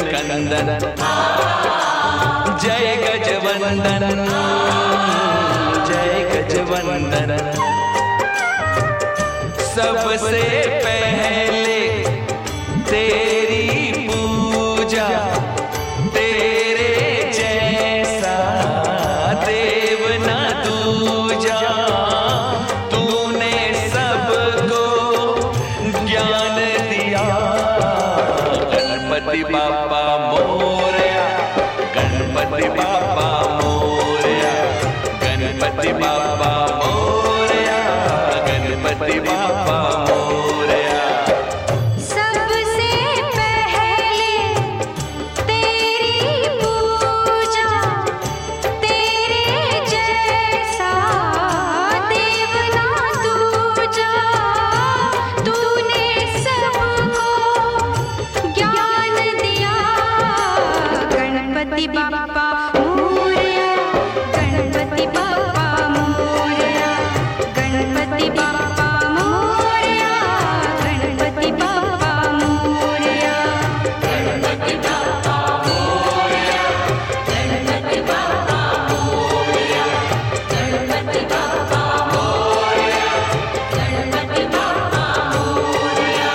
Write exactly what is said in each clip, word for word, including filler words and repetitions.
कंदन, जय गजवंदन, जय गजवंदन। सबसे पहले तेरी पूजा, तेरे जैसा देव न दूजा। तूने सबको ज्ञान दिया, गणपति बाप्पा मोरया, गणपति बाप्पा मोरया, गणपति बाप्पा मोरया, गणपति बाप्पा मोरया। सबसे पहले तेरी पूजा, तेरे जैसा देव ना दूजा। तूने सबको ज्ञान दिया, गणपति बाप्पा मोरया, गणपति बाप्पा मोरया, गणपति बाप्पा मोरया, गणपति बाप्पा मोरया, गणपति बाप्पा मोरया, गणपति बाप्पा मोरया, गणपति बाप्पा मोरया, गणपति बाप्पा मोरया।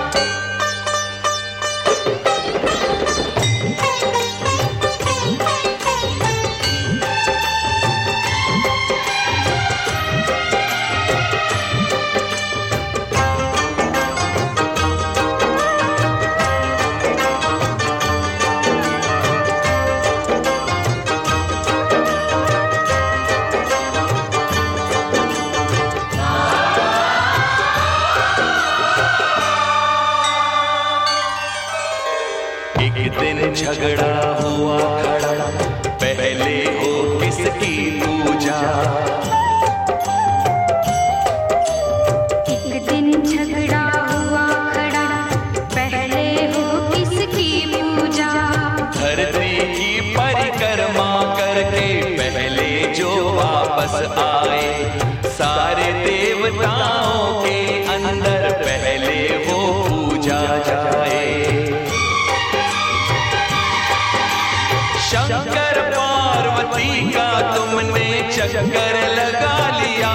एक दिन झगड़ा हुआ खड़ा, पहले हो किसकी पूजा। एक दिन झगड़ा हुआ खड़ा, पहले हो किसकी पूजा। धरती की परिक्रमा करके पहले जो वापस आए, सारे देवताओं के अंदर पहले वो पूजा जाए। शंकर पार्वती का तुमने चक्कर लगा लिया,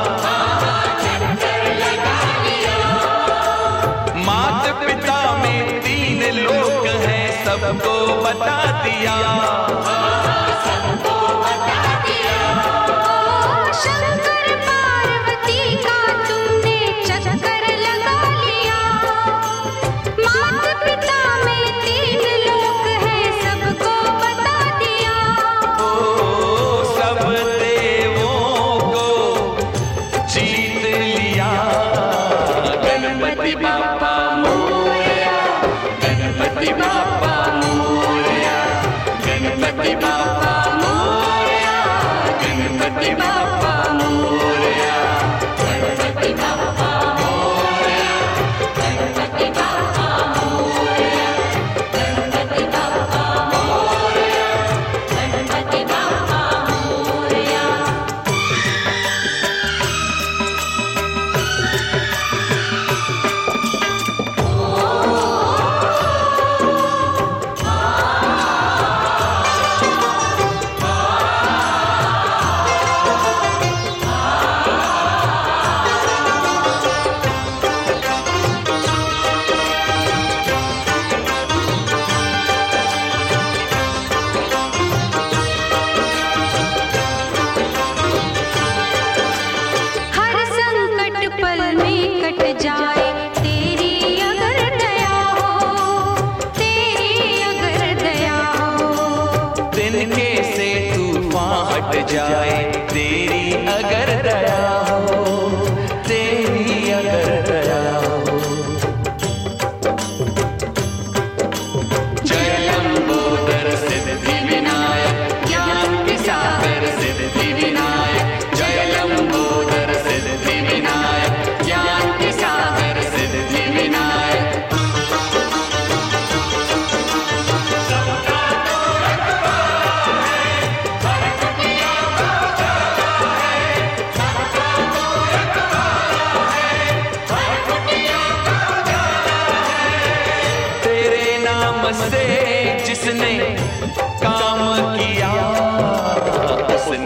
माता पिता में तीन लोक हैं, सबको बता दिया। शंकर पार्वती का तुमने चक्कर लगा लिया, माता पिता में तीन लोक हैं, सबको बता दिया। ओ सब देवों को जीत लिया, गणपति बाप्पा मोरया, गणपति बाप्पा मोरया, गणपति बाप्पा मोरया, गणपति बाप्पा मोरया, गणपति बाप्पा मोरया, गणपति बाप्पा मोरया, गणपति बाप्पा मोरया, गणपति बाप्पा मोरया। हर संकट पल में कट जाए, तेरी अगर दया हो, तेरी अगर दया हो। दिन के से तूफान हट जाए, तेरी अगर दया हो, तेरी अगर दया हो। जय लंबोदर सिद्धि विनायक, ज्ञान के सागर सिद्धि विनायक। जय लंबोदर सिद्धि विनायक, ज्ञान के सागर सिद्धि विनायक।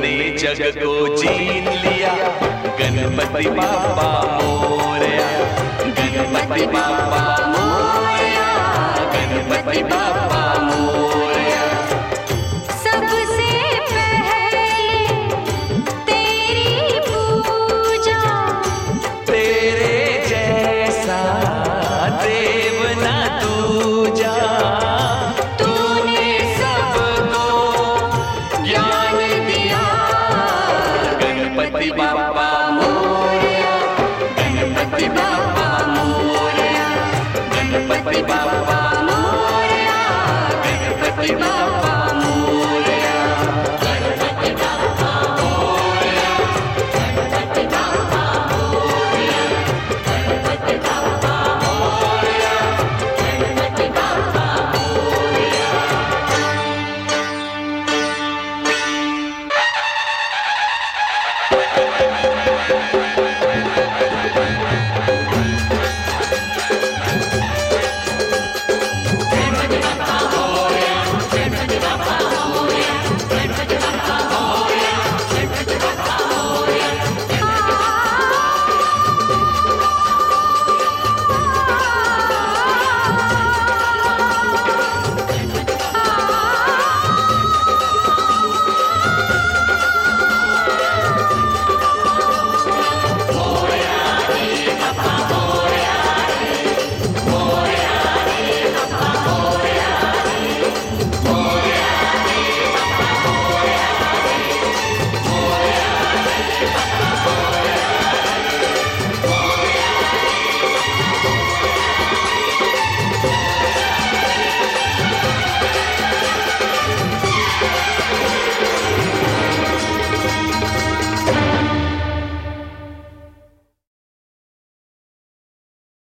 तूने जग को जीत लिया। गणपति बाप्पा मोरया, गणपति बाप्पा मोरया, गणपति बाप्पा मोरया। सबसे पहले तेरी पूजा, तेरे जैसा देव ना दूजा। तूने सबको ज्ञान दिया। गणपति बाप्पा मोरया, गणपति बाप्पा मोरया, गणपति बाप्पा मोरया, गणपति बाप्पा